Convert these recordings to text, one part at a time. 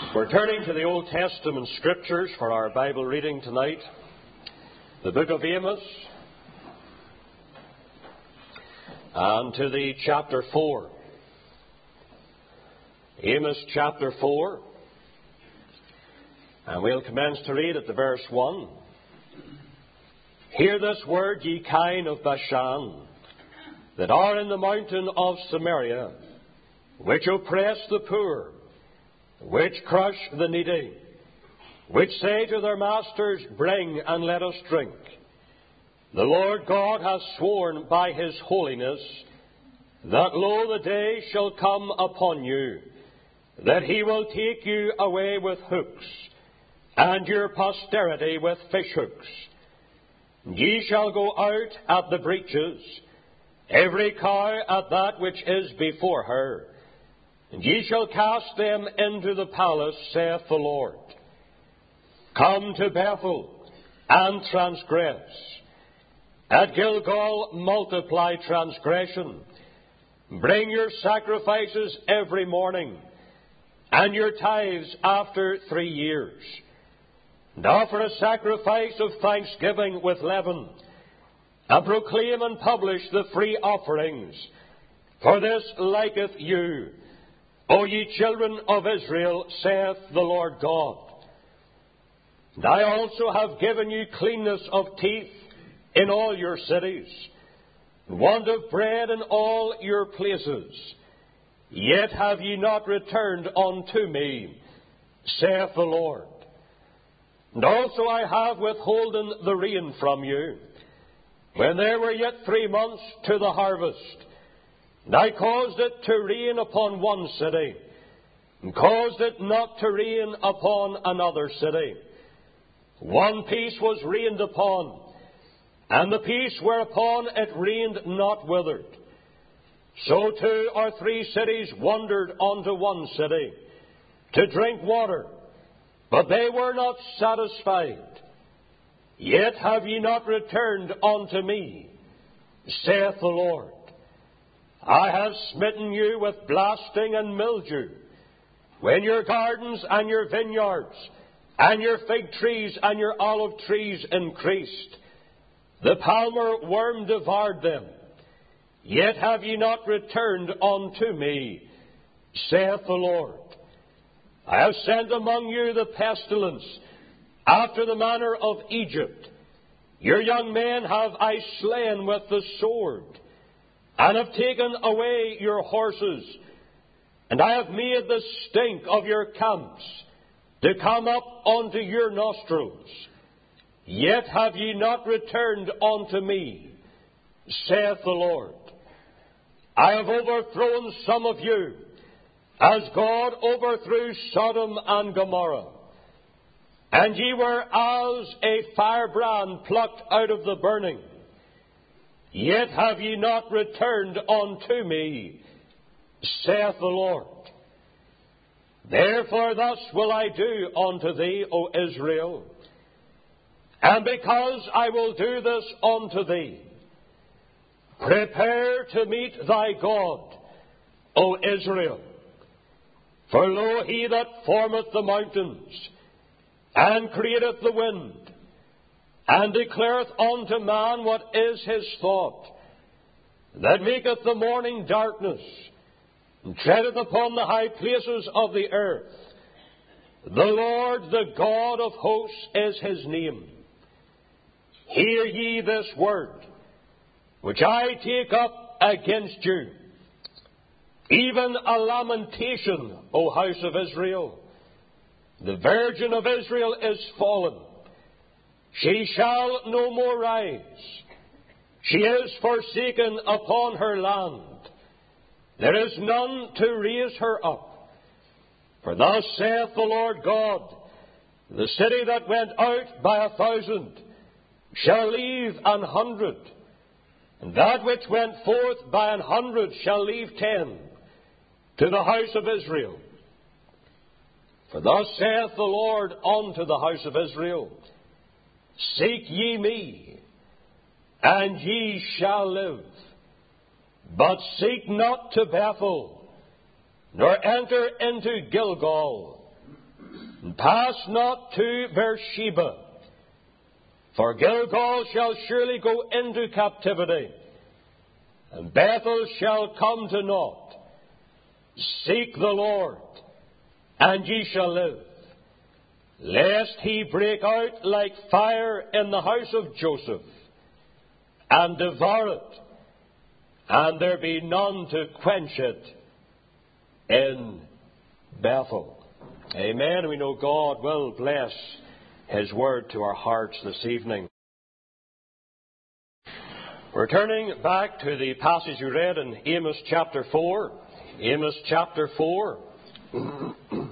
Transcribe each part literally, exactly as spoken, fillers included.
We're turning to the Old Testament Scriptures for our Bible reading tonight. The book of Amos, and to the chapter four. Amos chapter four, and we'll commence to read at the verse one. Hear this word, ye kine of Bashan, that are in the mountain of Samaria, which oppress the poor, which crush the needy, which say to their masters, bring and let us drink. The Lord God hath sworn by his holiness, that lo, the day shall come upon you, that he will take you away with hooks, and your posterity with fish hooks. Ye shall go out at the breaches, every cow at that which is before her, and ye shall cast them into the palace, saith the Lord. Come to Bethel, and transgress. At Gilgal multiply transgression. Bring your sacrifices every morning, and your tithes after three years. And offer a sacrifice of thanksgiving with leaven, and proclaim and publish the free offerings. For this liketh you, O ye children of Israel, saith the Lord God. And I also have given you cleanness of teeth in all your cities, and want of bread in all your places. Yet have ye not returned unto me, saith the Lord. And also I have withholden the rain from you, when there were yet three months to the harvest. And I caused it to rain upon one city, and caused it not to rain upon another city. One piece was rained upon, and the piece whereupon it rained not withered. So two or three cities wandered unto one city, to drink water, but they were not satisfied. Yet have ye not returned unto me, saith the Lord. I have smitten you with blasting and mildew, when your gardens and your vineyards, and your fig trees and your olive trees increased. The palmer worm devoured them. Yet have ye not returned unto me, saith the Lord. I have sent among you the pestilence, after the manner of Egypt. Your young men have I slain with the sword, and have taken away your horses, and I have made the stink of your camps to come up unto your nostrils. Yet have ye not returned unto me, saith the Lord. I have overthrown some of you, as God overthrew Sodom and Gomorrah. And ye were as a firebrand plucked out of the burning. Yet have ye not returned unto me, saith the Lord. Therefore thus will I do unto thee, O Israel. And because I will do this unto thee, prepare to meet thy God, O Israel. For lo, he that formeth the mountains, and createth the wind, and declareth unto man what is his thought, that maketh the morning darkness, and treadeth upon the high places of the earth. The Lord, the God of hosts, is his name. Hear ye this word, which I take up against you, even a lamentation, O house of Israel. The Virgin of Israel is fallen. She shall no more rise. She is forsaken upon her land. There is none to raise her up. For thus saith the Lord God, the city that went out by a thousand shall leave an hundred, and that which went forth by an hundred shall leave ten, to the house of Israel. For thus saith the Lord unto the house of Israel, seek ye me, and ye shall live. But seek not to Bethel, nor enter into Gilgal. and pass not to Beersheba, for Gilgal shall surely go into captivity, and Bethel shall come to naught. Seek the Lord, and ye shall live, lest he break out like fire in the house of Joseph, and devour it, and there be none to quench it in Bethel. Amen. We know God will bless His word to our hearts this evening. We're turning back to the passage we read in Amos chapter four. Amos chapter four. And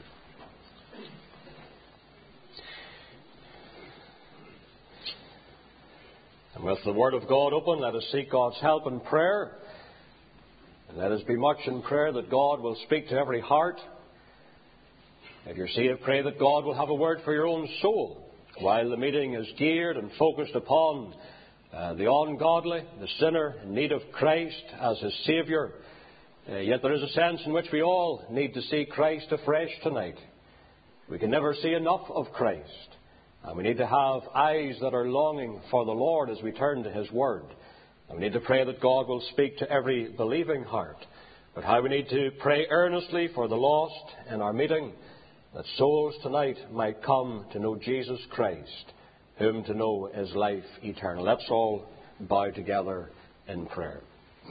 with the Word of God open, let us seek God's help in prayer. And let us be much in prayer that God will speak to every heart. If you're seated, pray that God will have a word for your own soul while the meeting is geared and focused upon uh, the ungodly, the sinner in need of Christ as his Saviour. Uh, yet there is a sense in which we all need to see Christ afresh tonight. We can never see enough of Christ. And we need to have eyes that are longing for the Lord as we turn to His Word. And we need to pray that God will speak to every believing heart. But how we need to pray earnestly for the lost in our meeting, that souls tonight might come to know Jesus Christ, whom to know is life eternal. Let's all bow together in prayer.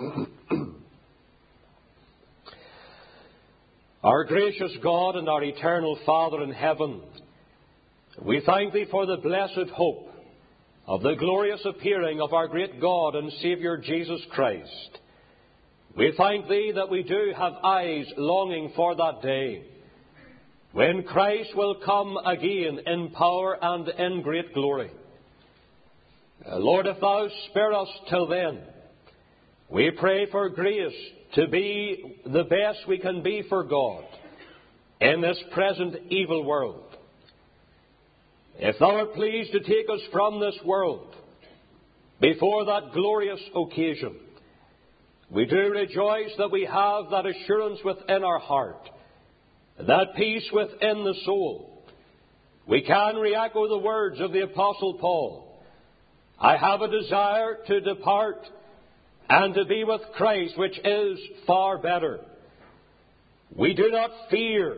Our gracious God and our eternal Father in heaven, we thank Thee for the blessed hope of the glorious appearing of our great God and Saviour Jesus Christ. We thank Thee that we do have eyes longing for that day, when Christ will come again in power and in great glory. Uh, Lord, if Thou spare us till then, we pray for grace to be the best we can be for God in this present evil world. If Thou art pleased to take us from this world before that glorious occasion, we do rejoice that we have that assurance within our heart, that peace within the soul. We can re-echo the words of the Apostle Paul. I have a desire to depart and to be with Christ, which is far better. We do not fear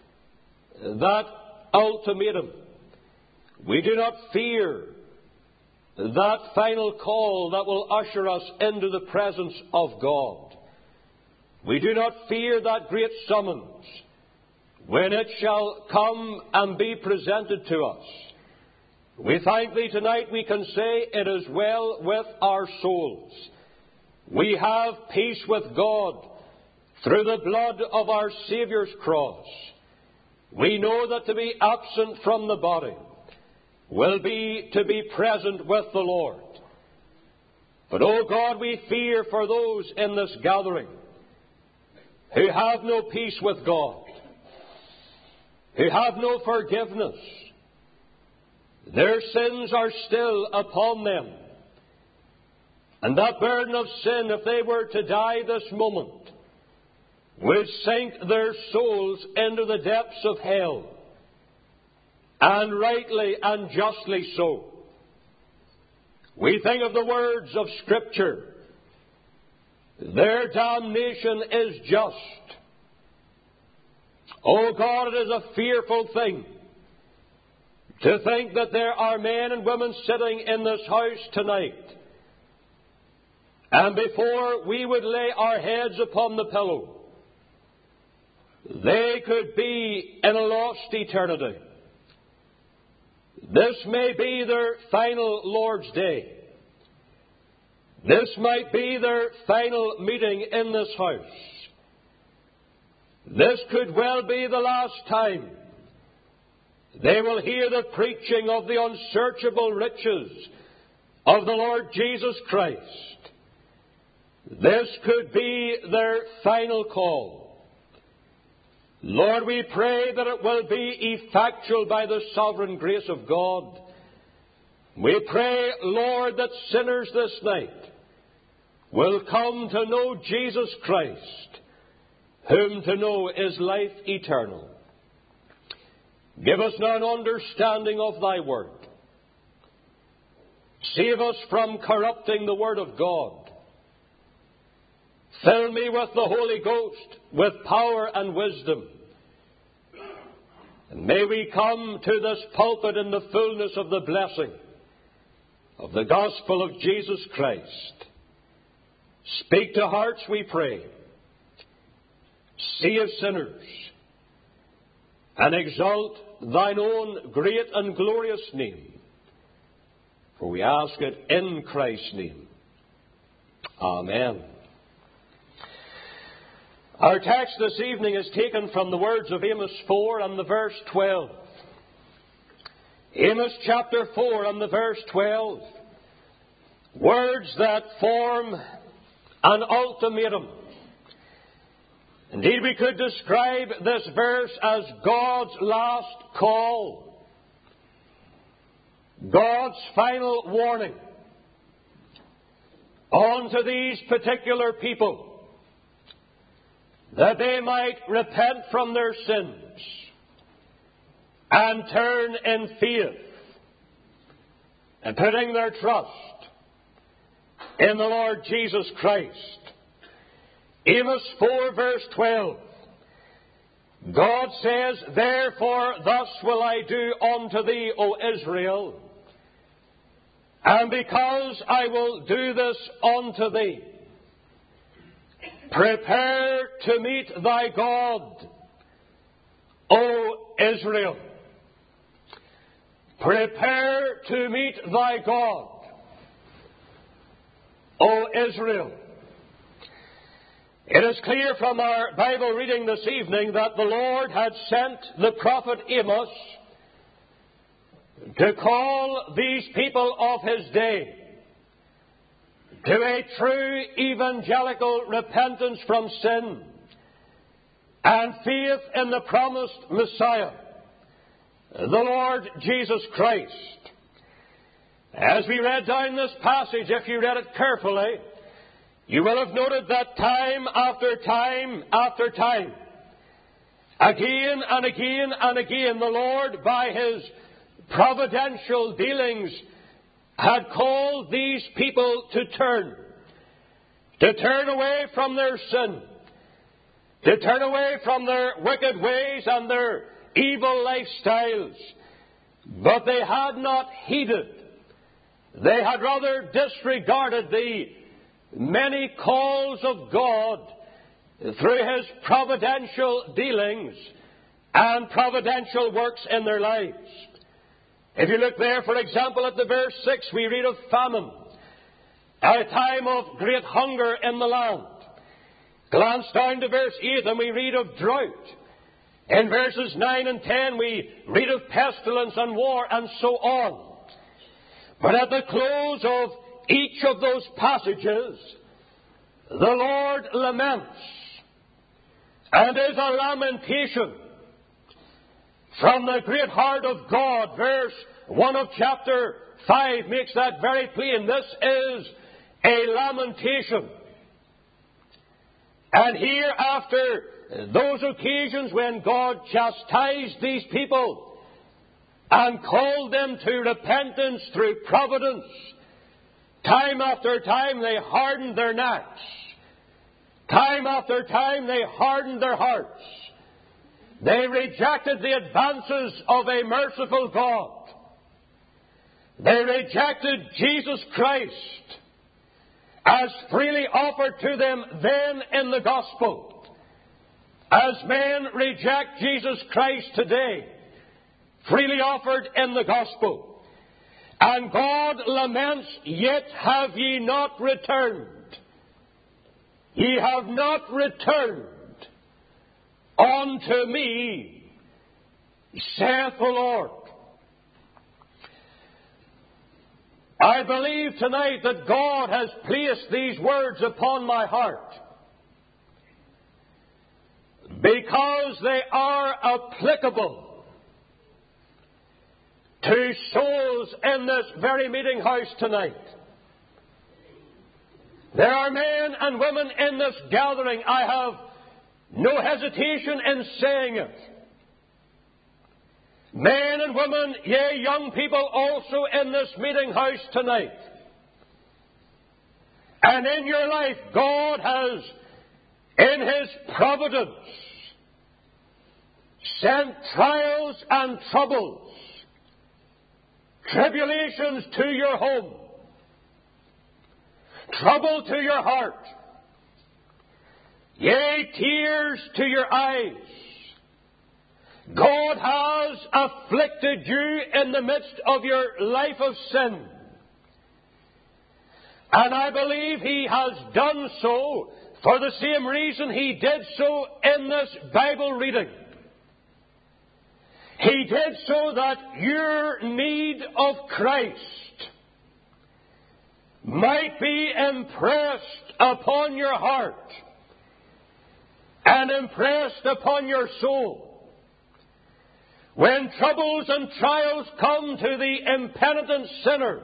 that ultimatum. We do not fear that final call that will usher us into the presence of God. We do not fear that great summons when it shall come and be presented to us. We thank Thee tonight we can say it is well with our souls. We have peace with God through the blood of our Saviour's cross. We know that to be absent from the body will be to be present with the Lord. But, O God, we fear for those in this gathering who have no peace with God, who have no forgiveness. Their sins are still upon them. And that burden of sin, if they were to die this moment, would sink their souls into the depths of hell. And rightly and justly so. We think of the words of Scripture. Their damnation is just. Oh God, it is a fearful thing to think that there are men and women sitting in this house tonight, and before we would lay our heads upon the pillow, they could be in a lost eternity. This may be their final Lord's Day. This might be their final meeting in this house. This could well be the last time they will hear the preaching of the unsearchable riches of the Lord Jesus Christ. This could be their final call. Lord, we pray that it will be effectual by the sovereign grace of God. We pray, Lord, that sinners this night will come to know Jesus Christ, whom to know is life eternal. Give us now an understanding of thy word. Save us from corrupting the word of God. Fill me with the Holy Ghost, with power and wisdom. And may we come to this pulpit in the fullness of the blessing of the gospel of Jesus Christ. Speak to hearts, we pray. Save sinners. And exalt thine own great and glorious name. For we ask it in Christ's name. Amen. Our text this evening is taken from the words of Amos four and the verse twelve. Amos chapter four and the verse twelve. Words that form an ultimatum. Indeed, we could describe this verse as God's last call. God's final warning unto these particular people, that they might repent from their sins and turn in faith and putting their trust in the Lord Jesus Christ. Amos four verse twelve. God says, Therefore thus will I do unto thee, O Israel, and because I will do this unto thee, prepare to meet thy God, O Israel. Prepare to meet thy God, O Israel. It is clear from our Bible reading this evening that the Lord had sent the prophet Amos to call these people of his day to a true evangelical repentance from sin and faith in the promised Messiah, the Lord Jesus Christ. As we read down this passage, if you read it carefully, you will have noted that time after time after time, again and again and again, the Lord, by His providential dealings, had called these people to turn, to turn away from their sin, to turn away from their wicked ways and their evil lifestyles. But they had not heeded. They had rather disregarded the many calls of God through His providential dealings and providential works in their lives. If you look there, for example, at the verse six, we read of famine, at a time of great hunger in the land. Glance down to verse eight and we read of drought. In verses nine and ten we read of pestilence and war and so on. But at the close of each of those passages, the Lord laments, and is a lamentation from the great heart of God. Verse one of chapter five makes that very plain. This is a lamentation. And here, after those occasions when God chastised these people and called them to repentance through providence, time after time they hardened their necks. Time after time they hardened their hearts. They rejected the advances of a merciful God. They rejected Jesus Christ as freely offered to them then in the gospel, as men reject Jesus Christ today, freely offered in the gospel. And God laments, Yet have ye not returned. Ye have not returned unto me, saith the Lord. I believe tonight that God has placed these words upon my heart because they are applicable to souls in this very meeting house tonight. There are men and women in this gathering, I have no hesitation in saying it, Men and women, yea, young people also in this meeting house tonight. And in your life, God has, in His providence, sent trials and troubles, tribulations to your home, trouble to your heart, yea, tears to your eyes. God has afflicted you in the midst of your life of sin. And I believe He has done so for the same reason He did so in this Bible reading. He did so that your need of Christ might be impressed upon your heart and impressed upon your soul. When troubles and trials come to the impenitent sinner,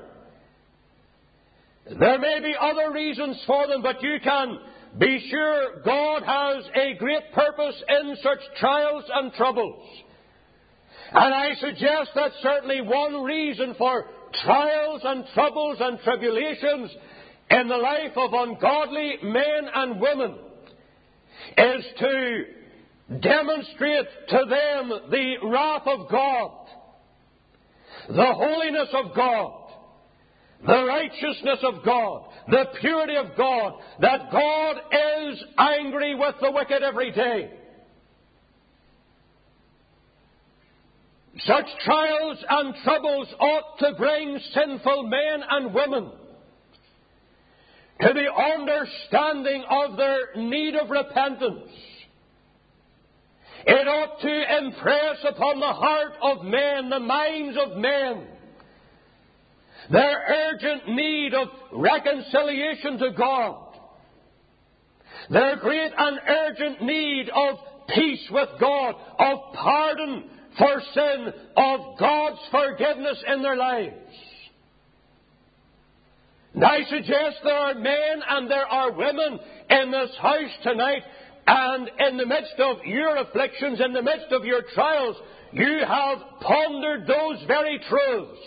there may be other reasons for them, but you can be sure God has a great purpose in such trials and troubles. And I suggest that certainly one reason for trials and troubles and tribulations in the life of ungodly men and women is to demonstrate to them the wrath of God, the holiness of God, the righteousness of God, the purity of God, that God is angry with the wicked every day. Such trials and troubles ought to bring sinful men and women to the understanding of their need of repentance. It ought to impress upon the heart of men, the minds of men, their urgent need of reconciliation to God, their great and urgent need of peace with God, of pardon for sin, of God's forgiveness in their lives. And I suggest there are men and there are women in this house tonight, and in the midst of your afflictions, in the midst of your trials, you have pondered those very truths.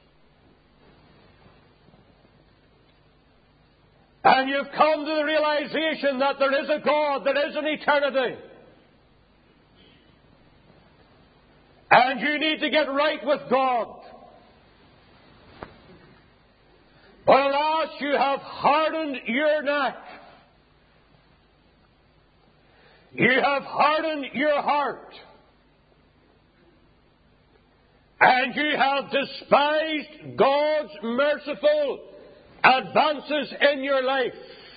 And you've come to the realization that there is a God, there is an eternity. And you need to get right with God. But alas, you have hardened your neck. You have hardened your heart. And you have despised God's merciful advances in your life.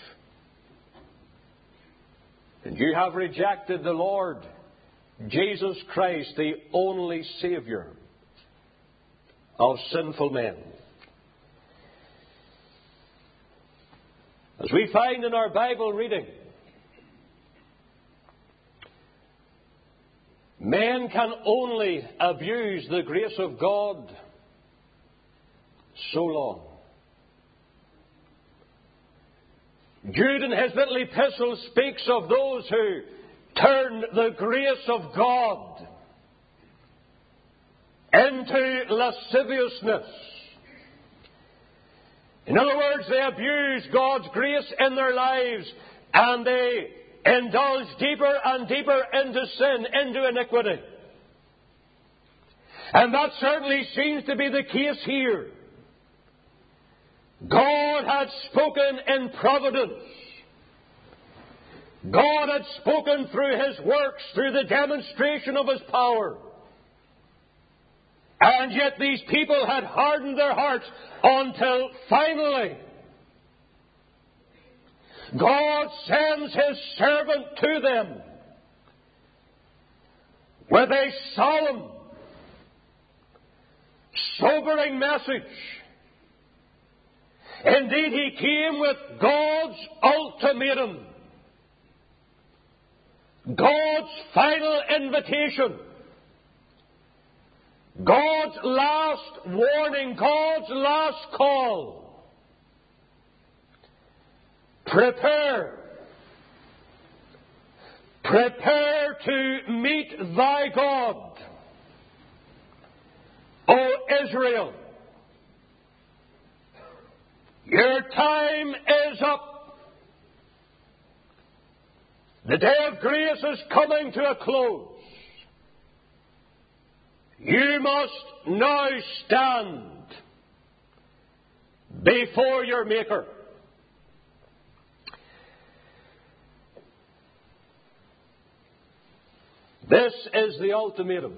And you have rejected the Lord Jesus Christ, the only Savior of sinful men. As we find in our Bible reading, men can only abuse the grace of God so long. Jude in his little epistle speaks of those who turned the grace of God into lasciviousness. In other words, they abuse God's grace in their lives and they indulge deeper and deeper into sin, into iniquity. And that certainly seems to be the case here. God had spoken in providence. God had spoken through His works, through the demonstration of His power. And yet these people had hardened their hearts until finally God sends His servant to them with a solemn, sobering message. Indeed, He came with God's ultimatum, God's final invitation, God's last warning, God's last call. Prepare. Prepare to meet thy God. O Israel, your time is up. The day of grace is coming to a close. You must now stand before your Maker. This is the ultimatum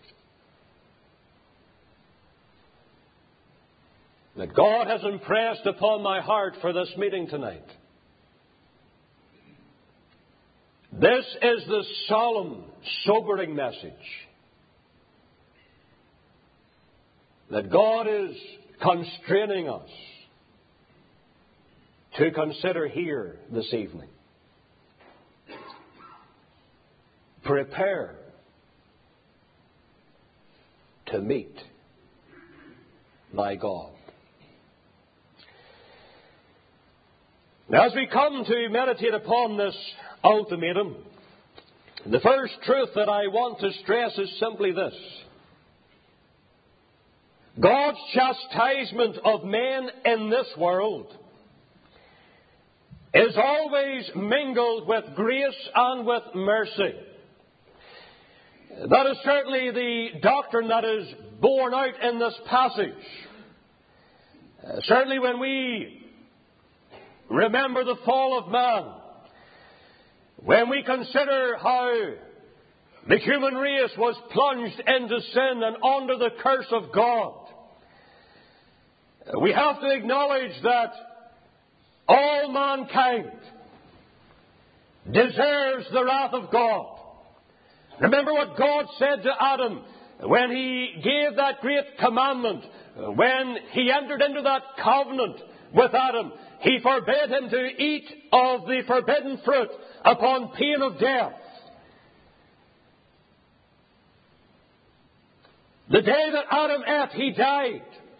that God has impressed upon my heart for this meeting tonight. This is the solemn, sobering message that God is constraining us to consider here this evening. Prepare to meet thy God. Now, as we come to meditate upon this ultimatum, the first truth that I want to stress is simply this. God's chastisement of men in this world is always mingled with grace and with mercy. That is certainly the doctrine that is borne out in this passage. Uh, certainly when we remember the fall of man, when we consider how the human race was plunged into sin and under the curse of God, we have to acknowledge that all mankind deserves the wrath of God. Remember what God said to Adam when He gave that great commandment, when He entered into that covenant with Adam. He forbade him to eat of the forbidden fruit upon pain of death. The day that Adam ate, he died.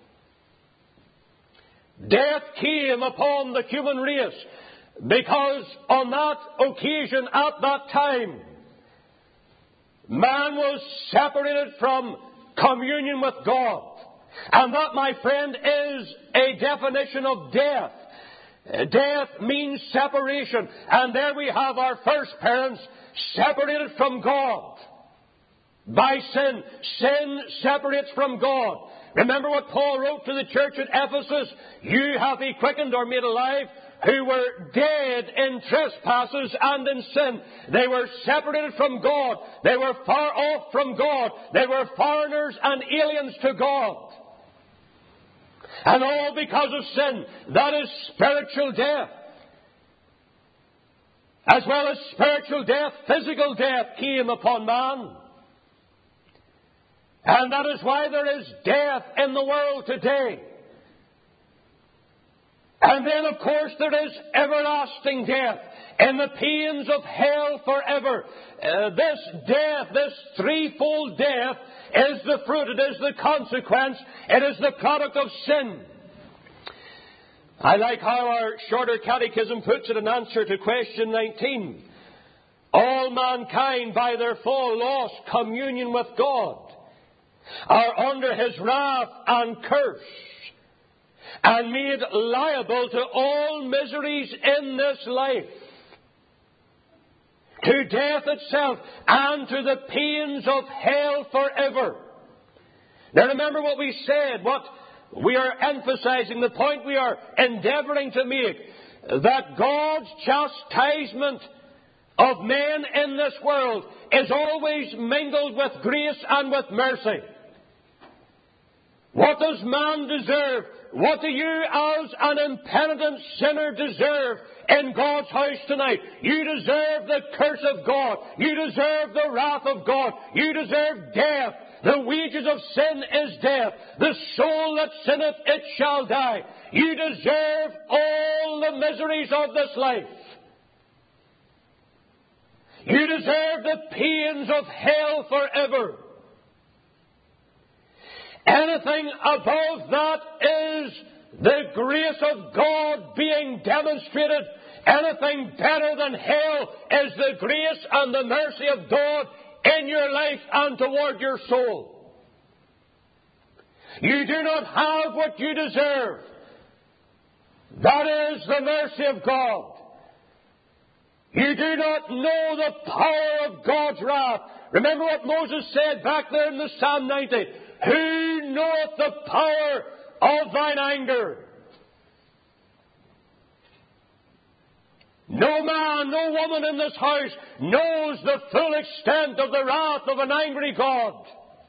Death came upon the human race because on that occasion, at that time, man was separated from communion with God. And that, my friend, is a definition of death. Death means separation. And there we have our first parents separated from God by sin. Sin separates from God. Remember what Paul wrote to the church at Ephesus? You have He quickened or made alive who were dead in trespasses and in sin. They were separated from God. They were far off from God. They were foreigners and aliens to God. And all because of sin. That is spiritual death. As well as spiritual death, physical death came upon man. And that is why there is death in the world today. And then, of course, there is everlasting death and the pains of hell forever. Uh, this death, this threefold death, is the fruit, it is the consequence, it is the product of sin. I like how our shorter catechism puts it in answer to question nineteen. All mankind by their fall lost communion with God, are under His wrath and curse, and made liable to all miseries in this life, to death itself, and to the pains of hell forever. Now remember what we said, what we are emphasizing, the point we are endeavoring to make, that God's chastisement of men in this world is always mingled with grace and with mercy. What does man deserve? What do you as an impenitent sinner deserve in God's house tonight? You deserve the curse of God. You deserve the wrath of God. You deserve death. The wages of sin is death. The soul that sinneth, it shall die. You deserve all the miseries of this life. You deserve the pains of hell forever. Anything above that is the grace of God being demonstrated. Anything better than hell is the grace and the mercy of God in your life and toward your soul. You do not have what you deserve. That is the mercy of God. You do not know the power of God's wrath. Remember what Moses said back there in the Psalm ninety. Who knoweth the power of thine anger? No man, no woman in this house knows the full extent of the wrath of an angry God.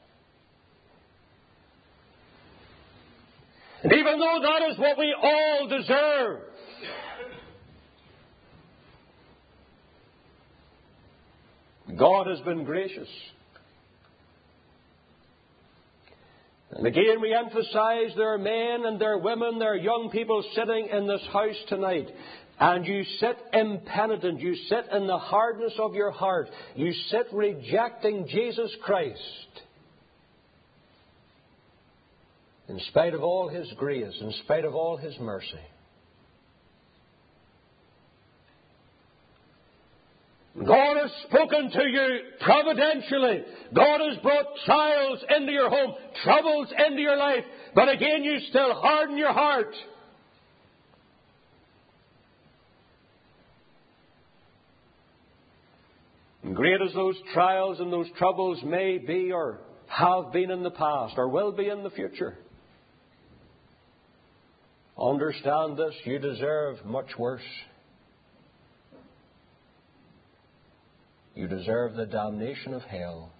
And even though that is what we all deserve, God has been gracious. And again we emphasize there are men and there are women, there are young people sitting in this house tonight. And you sit impenitent, you sit in the hardness of your heart, you sit rejecting Jesus Christ. In spite of all His grace, in spite of all His mercy. God has spoken to you providentially. God has brought trials into your home, troubles into your life. But again, you still harden your heart. And great as those trials and those troubles may be or have been in the past or will be in the future, understand this, you deserve much worse. You deserve the damnation of hell.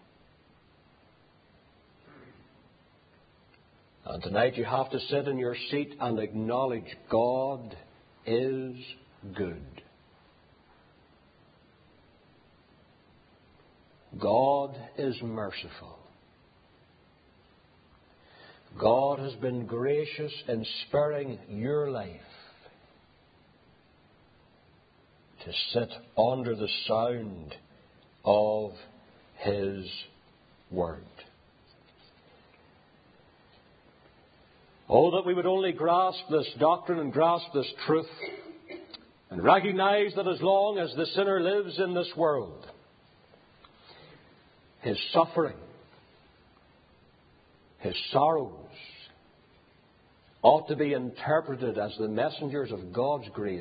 And tonight you have to sit in your seat and acknowledge God is good. God is merciful. God has been gracious in sparing your life to sit under the sound of His Word. Oh, that we would only grasp this doctrine and grasp this truth and recognize that as long as the sinner lives in this world, his suffering, his sorrows ought to be interpreted as the messengers of God's grace,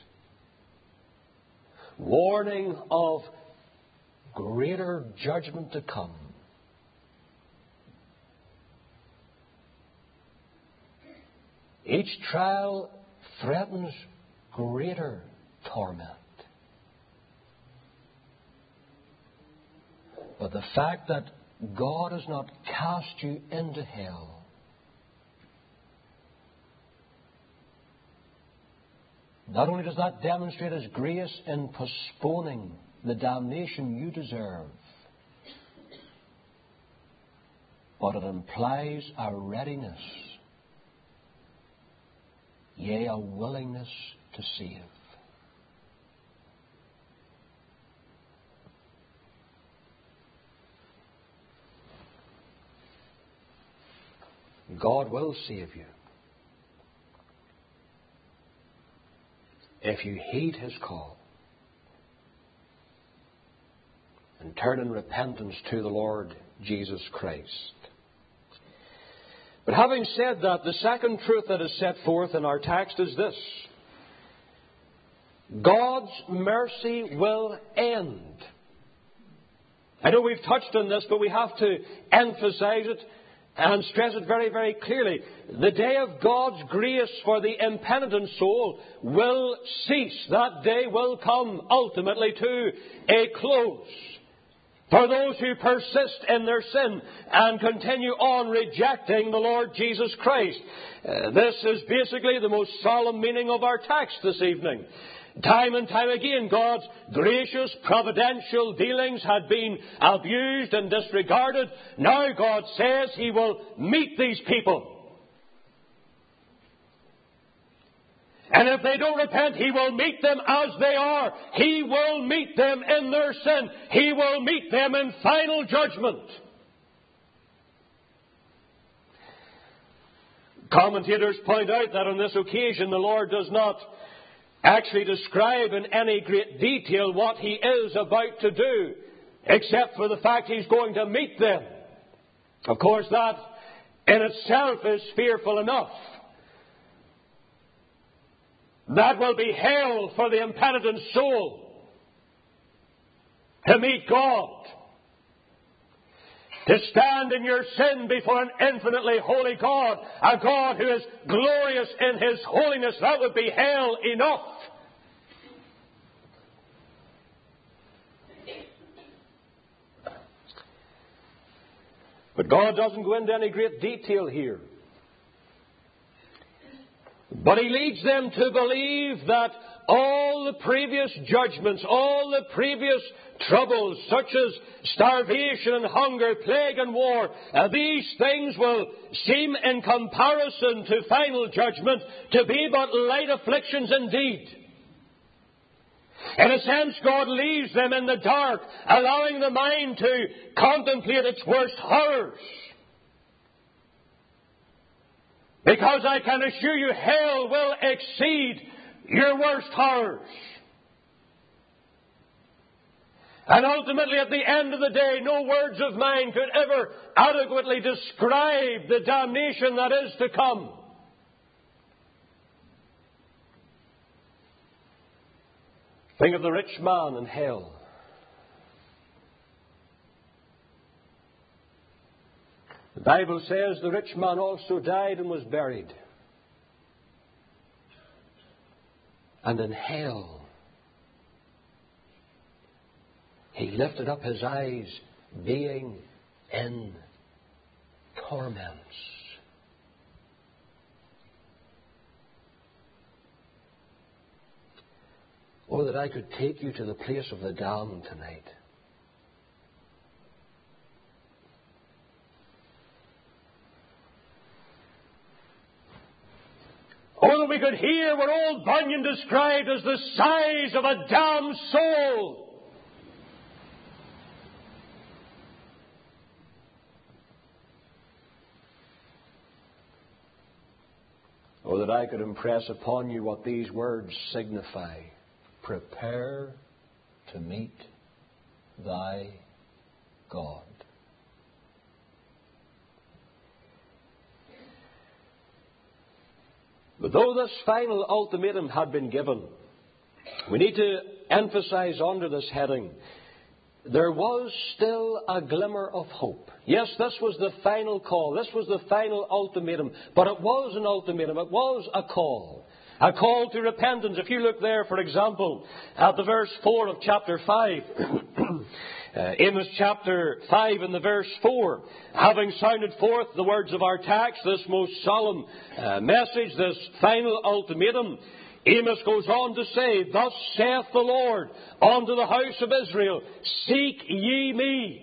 warning of greater judgment to come. Each trial threatens greater torment. But the fact that God has not cast you into hell not only does that demonstrate His grace in postponing the damnation you deserve, but it implies a readiness, yea, a willingness to save. God will save you if you heed His call and turn in repentance to the Lord Jesus Christ. But having said that, the second truth that is set forth in our text is this: God's mercy will end. I know we've touched on this, but we have to emphasize it and stress it very, very clearly. The day of God's grace for the impenitent soul will cease. That day will come ultimately to a close for those who persist in their sin and continue on rejecting the Lord Jesus Christ. Uh, this is basically the most solemn meaning of our text this evening. Time and time again, God's gracious, providential dealings had been abused and disregarded. Now God says He will meet these people. And if they don't repent, He will meet them as they are. He will meet them in their sin. He will meet them in final judgment. Commentators point out that on this occasion the Lord does not actually describe in any great detail what He is about to do, except for the fact He's going to meet them. Of course, that in itself is fearful enough. That will be hell for the impenitent soul to meet God. To stand in your sin before an infinitely holy God, a God who is glorious in His holiness, that would be hell enough. But God doesn't go into any great detail here. But He leads them to believe that all the previous judgments, all the previous troubles, such as starvation and hunger, plague and war, uh, these things will seem in comparison to final judgment to be but light afflictions indeed. In a sense, God leaves them in the dark, allowing the mind to contemplate its worst horrors. Because I can assure you, hell will exceed your worst horrors. And ultimately, at the end of the day, no words of mine could ever adequately describe the damnation that is to come. Think of the rich man in hell. The Bible says the rich man also died and was buried. And in hell, he lifted up his eyes, being in torments. Oh, that I could take you to the place of the damned tonight. Oh, that we could hear what old Bunyan described as the sighs of a damned soul. Oh, that I could impress upon you what these words signify. Prepare to meet thy God. But though this final ultimatum had been given, we need to emphasize under this heading, there was still a glimmer of hope. Yes, this was the final call. This was the final ultimatum. But it was an ultimatum. It was a call. A call to repentance. If you look there, for example, at the verse four of chapter five. uh, Amos chapter five and the verse four. Having sounded forth the words of our text, this most solemn uh, message, this final ultimatum, Amos goes on to say, Thus saith the Lord unto the house of Israel, Seek ye me.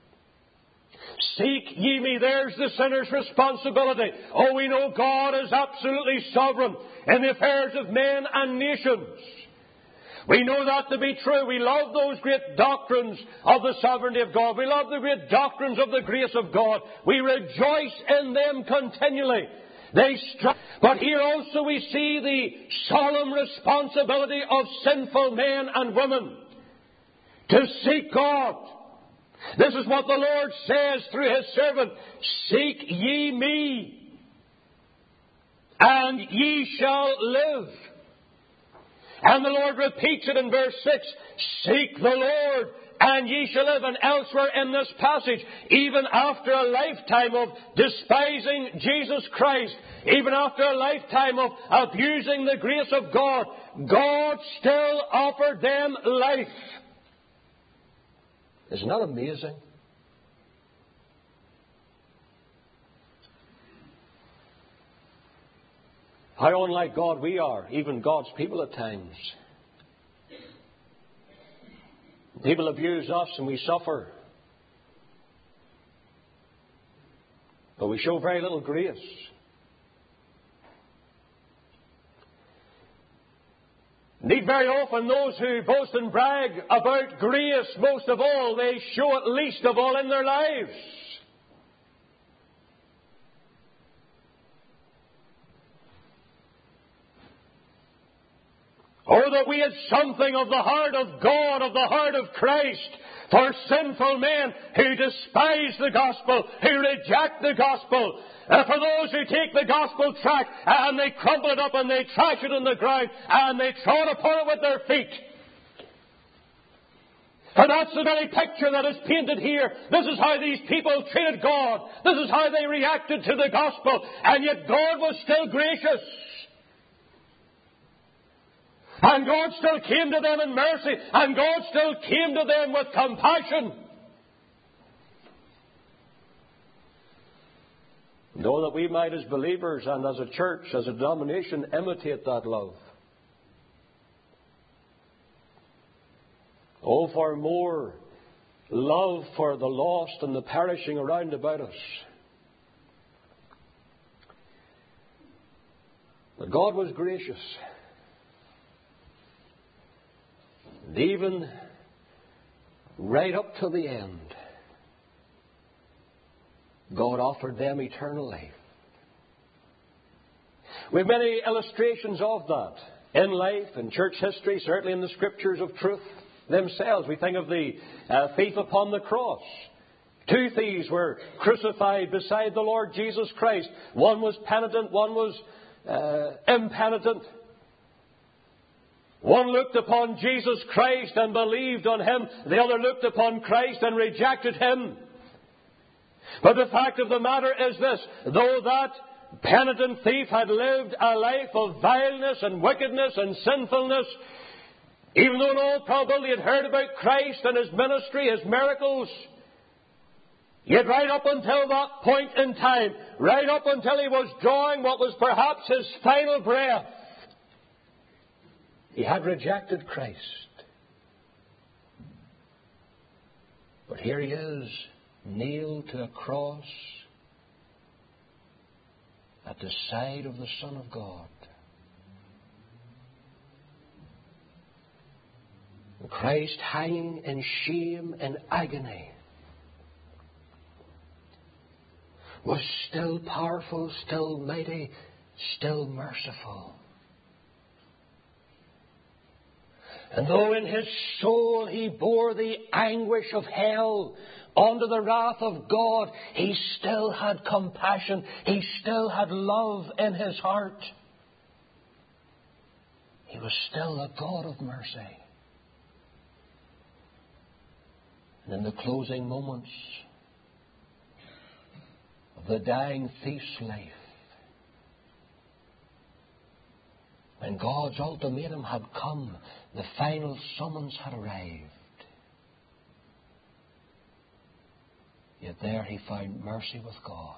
Seek ye me. There's the sinner's responsibility. Oh, we know God is absolutely sovereign in the affairs of men and nations. We know that to be true. We love those great doctrines of the sovereignty of God. We love the great doctrines of the grace of God. We rejoice in them continually. They stri- But here also we see the solemn responsibility of sinful men and women to seek God. This is what the Lord says through His servant, Seek ye me, and ye shall live. And the Lord repeats it in verse six, Seek the Lord, and ye shall live. And elsewhere in this passage, even after a lifetime of despising Jesus Christ, even after a lifetime of abusing the grace of God, God still offered them life. Isn't that amazing? How unlike God we are, even God's people at times. People abuse us and we suffer. But we show very little grace. Indeed, very often those who boast and brag about grace, most of all, they show it least of all in their lives. Oh, that we had something of the heart of God, of the heart of Christ, for sinful men who despise the gospel, who reject the gospel, and for those who take the gospel tract and they crumple it up and they trash it on the ground and they trod upon it with their feet. And that's the very picture that is painted here. This is how these people treated God. This is how they reacted to the gospel. And yet God was still gracious. And God still came to them in mercy. And God still came to them with compassion. Know that we might, as believers and as a church, as a denomination, imitate that love. Oh, for more love for the lost and the perishing around about us. But God was gracious. And even right up to the end, God offered them eternal life. We have many illustrations of that in life, in church history, certainly in the Scriptures of truth themselves. We think of the uh, thief upon the cross. Two thieves were crucified beside the Lord Jesus Christ. One was penitent, one was uh, impenitent. One looked upon Jesus Christ and believed on Him. The other looked upon Christ and rejected Him. But the fact of the matter is this: though that penitent thief had lived a life of vileness and wickedness and sinfulness, even though in all probability he had heard about Christ and His ministry, His miracles, yet right up until that point in time, right up until he was drawing what was perhaps his final breath, he had rejected Christ. But here he is, nailed to a cross at the side of the Son of God. And Christ hanging in shame and agony was still powerful, still mighty, still merciful. And though in his soul he bore the anguish of hell under the wrath of God, he still had compassion. He still had love in his heart. He was still a God of mercy. And in the closing moments of the dying thief's life, when God's ultimatum had come, the final summons had arrived. Yet there he found mercy with God.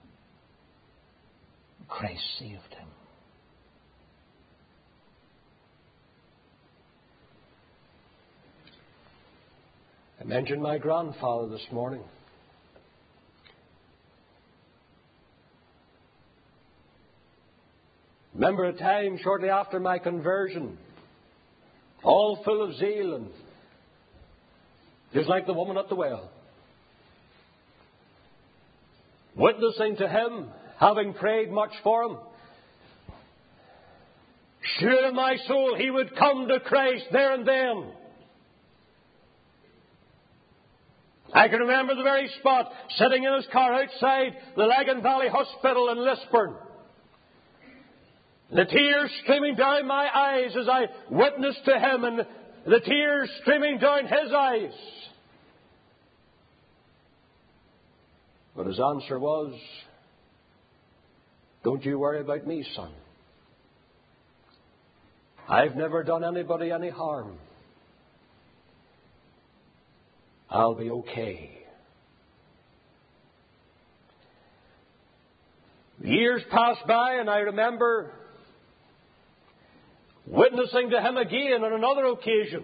Christ saved him. I mentioned my grandfather this morning. Remember a time shortly after my conversion, all full of zeal and just like the woman at the well, witnessing to him, having prayed much for him. Sure in my soul he would come to Christ there and then. I can remember the very spot, sitting in his car outside the Lagan Valley Hospital in Lisburn. The tears streaming down my eyes as I witnessed to him, and the tears streaming down his eyes. But his answer was, "Don't you worry about me, son. I've never done anybody any harm. I'll be okay." Years passed by, and I remember witnessing to him again on another occasion.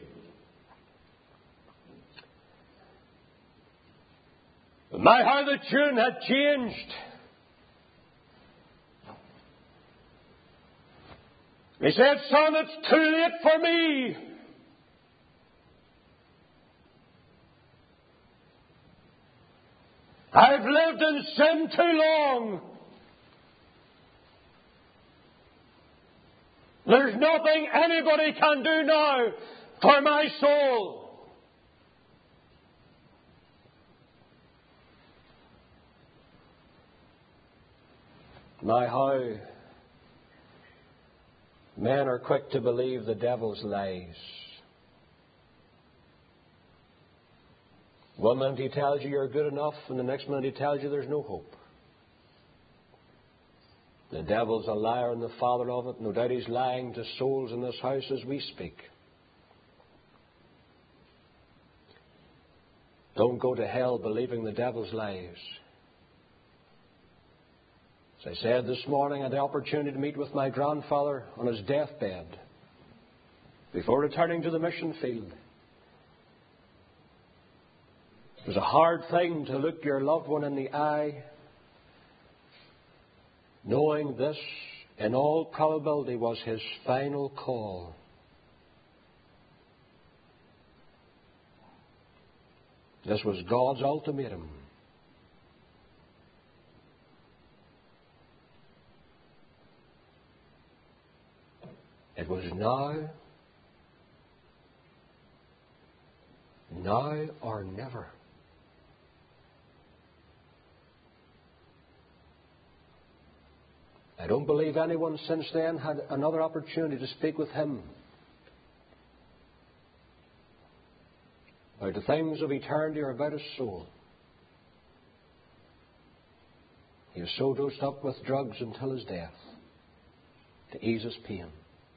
My, how the tune had changed. He said, "Son, it's too late for me. I've lived in sin too long. There's nothing anybody can do now for my soul. Now how men are quick to believe the devil's lies. One minute he tells you you're good enough, and the next minute he tells you there's no hope. The devil's a liar and the father of it. No doubt he's lying to souls in this house as we speak. Don't go to hell believing the devil's lies. As I said this morning, I had the opportunity to meet with my grandfather on his deathbed before returning to the mission field. It was a hard thing to look your loved one in the eye, knowing this, in all probability, was his final call. This was God's ultimatum. It was now, now or never. I don't believe anyone since then had another opportunity to speak with him about the things of eternity or about his soul. He was so dosed up with drugs until his death to ease his pain.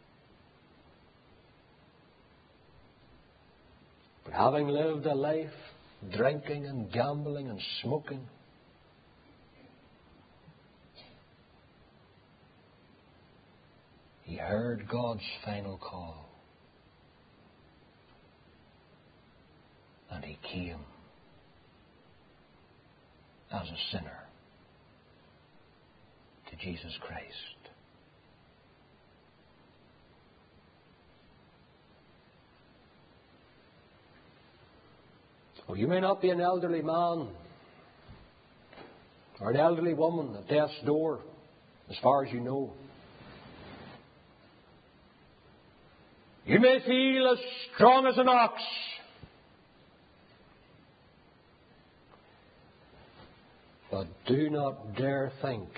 But having lived a life drinking and gambling and smoking, he heard God's final call. And he came as a sinner to Jesus Christ. Oh, you may not be an elderly man or an elderly woman at death's door, as far as you know. You may feel as strong as an ox. But do not dare think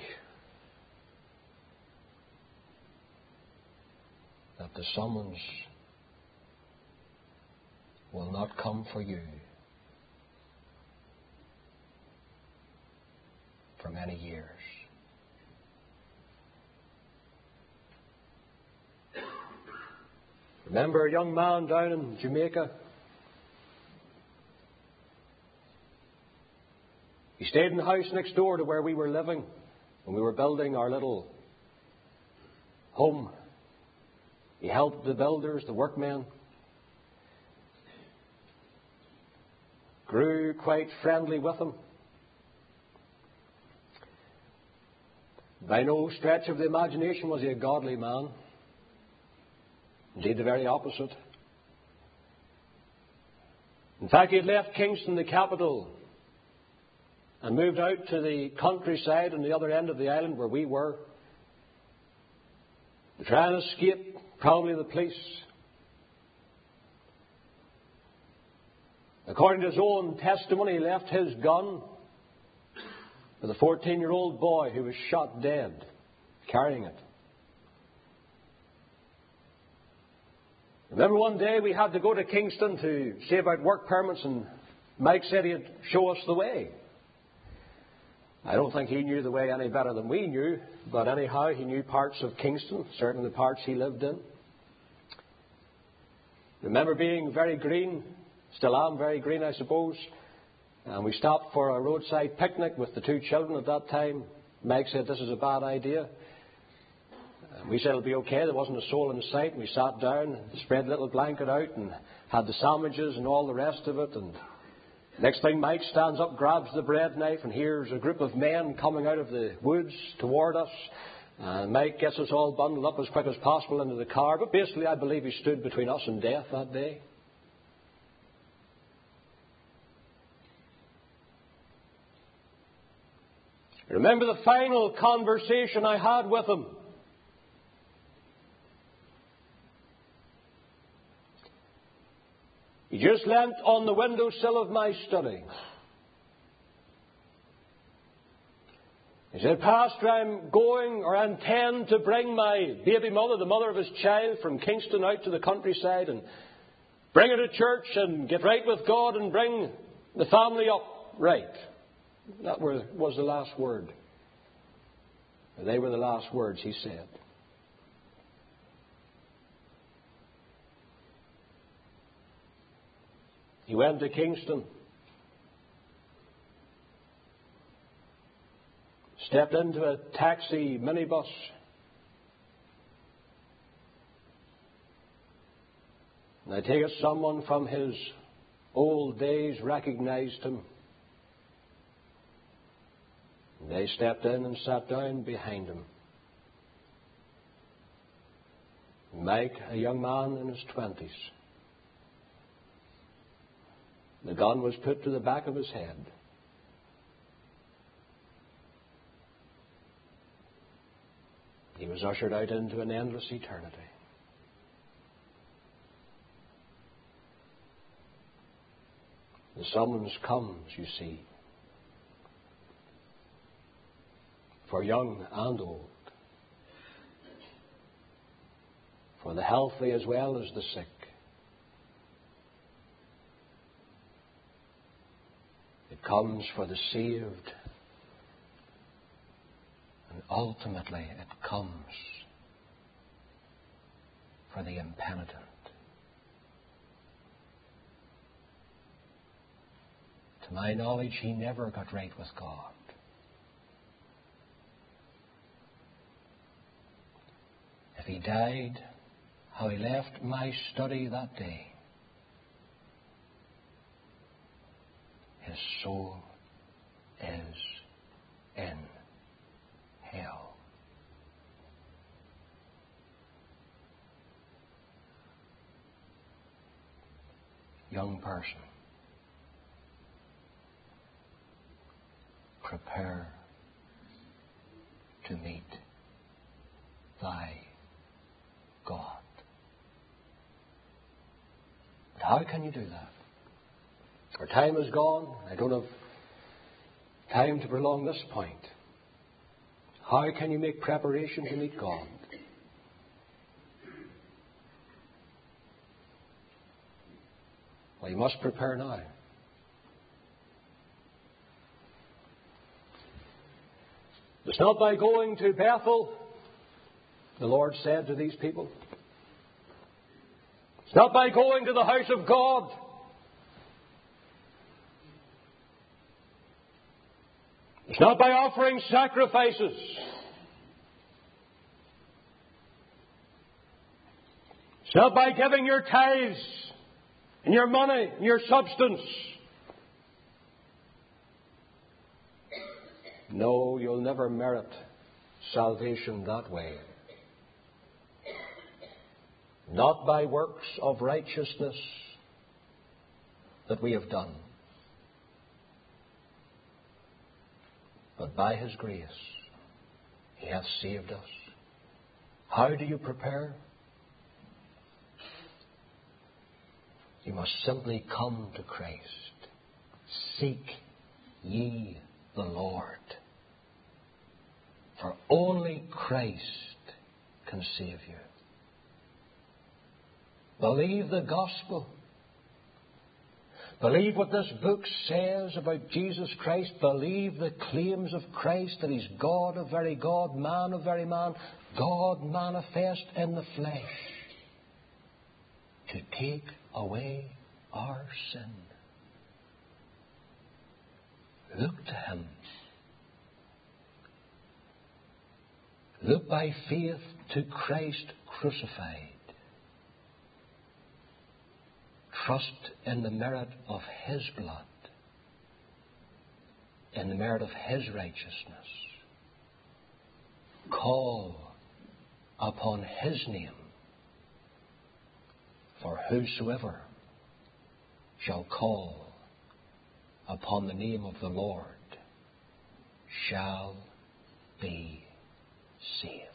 that the summons will not come for you for many years. Remember a young man down in Jamaica? He stayed in the house next door to where we were living when we were building our little home. He helped the builders, the workmen. Grew quite friendly with them. By no stretch of the imagination was he a godly man. Indeed, the very opposite. In fact, he had left Kingston, the capital, and moved out to the countryside on the other end of the island where we were, to try and escape probably the police. According to his own testimony, he left his gun with a fourteen-year-old boy who was shot dead, carrying it. Remember one day we had to go to Kingston to see about work permits, and Mike said he'd show us the way. I don't think he knew the way any better than we knew, but anyhow, he knew parts of Kingston, certainly the parts he lived in. Remember being very green, still am very green, I suppose, and we stopped for a roadside picnic with the two children at that time. Mike said, "This is a bad idea." We said it'll be okay. There wasn't a soul in sight. We sat down, spread the little blanket out, and had the sandwiches and all the rest of it. And next thing, Mike stands up, grabs the bread knife, and here's a group of men coming out of the woods toward us. And Mike gets us all bundled up as quick as possible into the car. But basically, I believe he stood between us and death that day. I remember the final conversation I had with him. He just leant on the windowsill of my study. He said, Pastor, I'm going or I intend to bring my baby mother, the mother of his child, from Kingston out to the countryside and bring her to church and get right with God and bring the family up right. That was the last word. They were the last words he said. He went to Kingston, stepped into a taxi minibus, and I take it someone from his old days recognized him. And they stepped in and sat down behind him. Mike, a young man in his twenties. The gun was put to the back of his head. He was ushered out into an endless eternity. The summons comes, you see, for young and old, for the healthy as well as the sick. It comes for the saved, and ultimately it comes for the impenitent. To my knowledge, he never got right with God. If he died how he left my study that day, his soul is in hell. Young person, prepare to meet thy God. But how can you do that? Our time is gone. I don't have time to prolong this point. How can you make preparation to meet God? Well, you must prepare now. It's not by going to Bethel, the Lord said to these people. It's not by going to the house of God. It's not by offering sacrifices. It's not by giving your tithes and your money and your substance. No, you'll never merit salvation that way. Not by works of righteousness that we have done, but by His grace He hath saved us. How do you prepare? You must simply come to Christ. Seek ye the Lord. For only Christ can save you. Believe the gospel. Believe what this book says about Jesus Christ. Believe the claims of Christ, that He's God of very God, man of very man, God manifest in the flesh to take away our sin. Look to Him. Look by faith to Christ crucified. Trust in the merit of His blood, in the merit of His righteousness. Call upon His name, for whosoever shall call upon the name of the Lord shall be saved.